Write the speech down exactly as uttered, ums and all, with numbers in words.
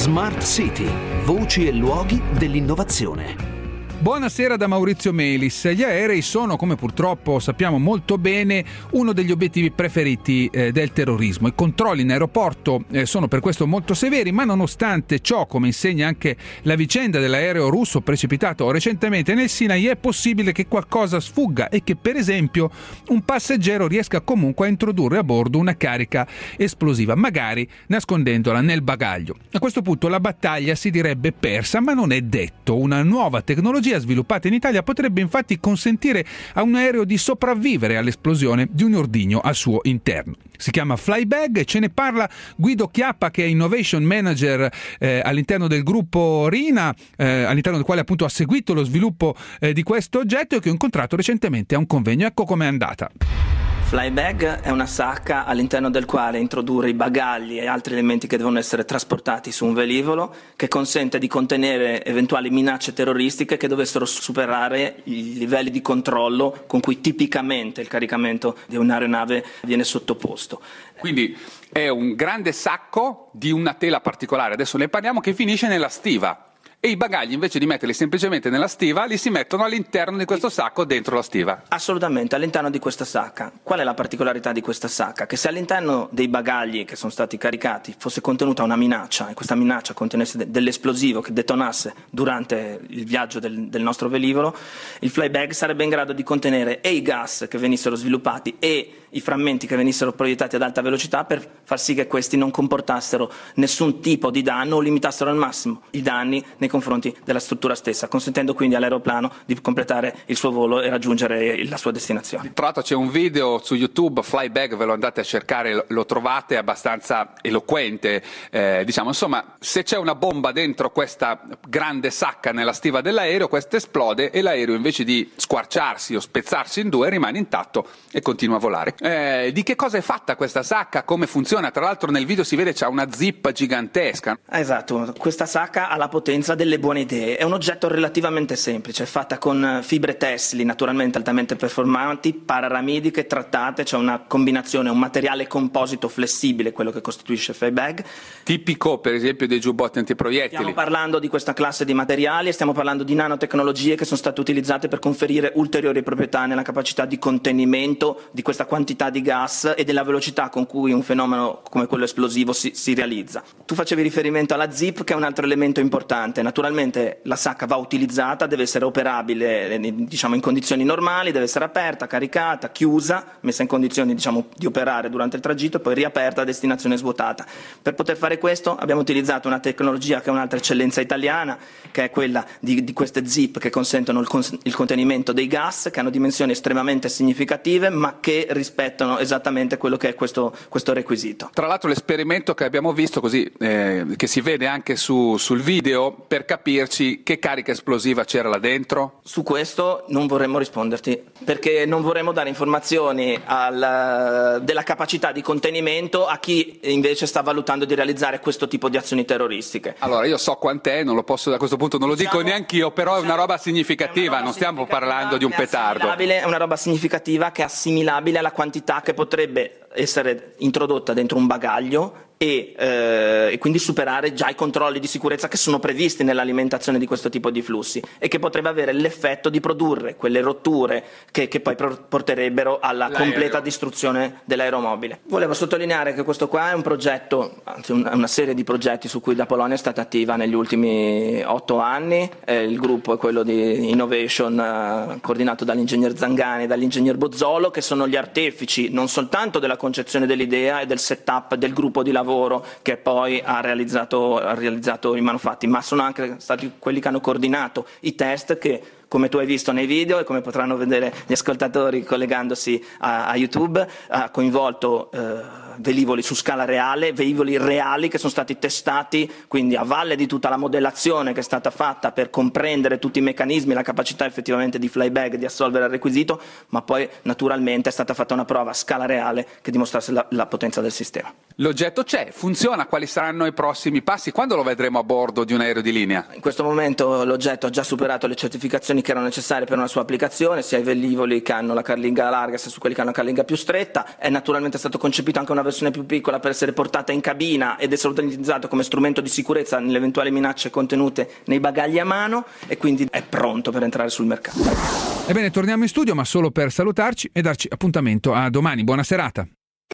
Smart City, voci e luoghi dell'innovazione. Buonasera da Maurizio Melis. Gli aerei sono, come purtroppo sappiamo molto bene, uno degli obiettivi preferiti eh, del terrorismo. I controlli in aeroporto eh, sono per questo molto severi, ma nonostante ciò, come insegna anche la vicenda dell'aereo russo precipitato recentemente nel Sinai, è possibile che qualcosa sfugga e che, per esempio, un passeggero riesca comunque a introdurre a bordo una carica esplosiva, magari nascondendola nel bagaglio. A questo punto la battaglia si direbbe persa, ma non è detto. Una nuova tecnologia sviluppata in Italia potrebbe infatti consentire a un aereo di sopravvivere all'esplosione di un ordigno al suo interno. Si chiama Flybag e ce ne parla Guido Chiappa, che è Innovation Manager eh, all'interno del gruppo Rina, eh, all'interno del quale appunto ha seguito lo sviluppo eh, di questo oggetto e che ho incontrato recentemente a un convegno. Ecco com'è andata. Flybag è una sacca all'interno del quale introdurre i bagagli e altri elementi che devono essere trasportati su un velivolo, che consente di contenere eventuali minacce terroristiche che dovessero superare i livelli di controllo con cui tipicamente il caricamento di un'aeronave viene sottoposto. Quindi è un grande sacco di una tela particolare, adesso ne parliamo, che finisce nella stiva. E i bagagli, invece di metterli semplicemente nella stiva, li si mettono all'interno di questo sacco dentro la stiva. Assolutamente, all'interno di questa sacca. Qual è la particolarità di questa sacca? Che se all'interno dei bagagli che sono stati caricati fosse contenuta una minaccia, e questa minaccia contenesse de- dell'esplosivo che detonasse durante il viaggio del, del nostro velivolo, il Flybag sarebbe in grado di contenere e i gas che venissero sviluppati e i frammenti che venissero proiettati ad alta velocità, per far sì che questi non comportassero nessun tipo di danno o limitassero al massimo i danni nei confronti della struttura stessa, consentendo quindi all'aeroplano di completare il suo volo e raggiungere la sua destinazione. Tra l'altro c'è un video su YouTube, Flybag, ve lo andate a cercare, lo trovate, abbastanza eloquente, eh, diciamo, insomma, se c'è una bomba dentro questa grande sacca nella stiva dell'aereo, questa esplode e l'aereo, invece di squarciarsi o spezzarsi in due, rimane intatto e continua a volare. Eh, di che cosa è fatta questa sacca? Come funziona? Tra l'altro nel video si vede c'ha una zip gigantesca. Esatto, questa sacca ha la potenza delle buone idee. È un oggetto relativamente semplice, è fatta con fibre tessili naturalmente altamente performanti, pararamidiche, trattate, c'è una combinazione, un materiale composito flessibile, quello che costituisce il Flybag. Tipico per esempio dei giubbotti antiproiettili. Stiamo parlando di questa classe di materiali e stiamo parlando di nanotecnologie che sono state utilizzate per conferire ulteriori proprietà nella capacità di contenimento di questa quantità di gas e della velocità con cui un fenomeno come quello esplosivo si, si realizza. Tu facevi riferimento alla zip, che è un altro elemento importante. Naturalmente la sacca va utilizzata, deve essere operabile, diciamo, in condizioni normali, deve essere aperta, caricata, chiusa, messa in condizioni, diciamo, di operare durante il tragitto e poi riaperta a destinazione svuotata. Per poter fare questo abbiamo utilizzato una tecnologia che è un'altra eccellenza italiana, che è quella di, di queste zip che consentono il, cons- il contenimento dei gas, che hanno dimensioni estremamente significative ma che rispettano esattamente quello che è questo, questo requisito. Tra l'altro l'esperimento che abbiamo visto, così eh, che si vede anche su, sul video, per capirci che carica esplosiva c'era là dentro? Su questo non vorremmo risponderti, perché non vorremmo dare informazioni al, della capacità di contenimento a chi invece sta valutando di realizzare questo tipo di azioni terroristiche. Allora io so quant'è, non lo posso, a questo punto non lo diciamo, dico neanche io, però diciamo, è una roba significativa, una roba non stiamo parlando di un petardo. È una roba significativa che è assimilabile alla quantità che potrebbe essere introdotta dentro un bagaglio e, eh, e quindi superare già i controlli di sicurezza che sono previsti nell'alimentazione di questo tipo di flussi e che potrebbe avere l'effetto di produrre quelle rotture che, che poi porterebbero alla L'aereo. completa distruzione dell'aeromobile. Volevo sottolineare che questo qua è un progetto, anzi una serie di progetti su cui Da Polonia è stata attiva negli ultimi otto anni. Eh, il gruppo è quello di Innovation, eh, coordinato dall'ingegner Zangani e dall'ingegner Bozzolo, che sono gli artefici non soltanto della concezione dell'idea e del setup del gruppo di lavoro che poi ha realizzato, ha realizzato i manufatti, ma sono anche stati quelli che hanno coordinato i test che, come tu hai visto nei video e come potranno vedere gli ascoltatori collegandosi a, a YouTube, ha coinvolto eh, velivoli su scala reale, velivoli reali che sono stati testati, quindi a valle di tutta la modellazione che è stata fatta per comprendere tutti i meccanismi, la capacità effettivamente di Flybag di assolvere il requisito, ma poi naturalmente è stata fatta una prova a scala reale che dimostrasse la, la potenza del sistema. L'oggetto c'è, funziona, quali saranno i prossimi passi? Quando lo vedremo a bordo di un aereo di linea? In questo momento l'oggetto ha già superato le certificazioni che erano necessarie per una sua applicazione, sia ai velivoli che hanno la carlinga larga sia su quelli che hanno la carlinga più stretta. È naturalmente stato concepito anche una versione più piccola per essere portata in cabina ed essere utilizzato come strumento di sicurezza nelle eventuali minacce contenute nei bagagli a mano, e quindi è pronto per entrare sul mercato. Ebbene, torniamo in studio, ma solo per salutarci e darci appuntamento a domani. Buona serata.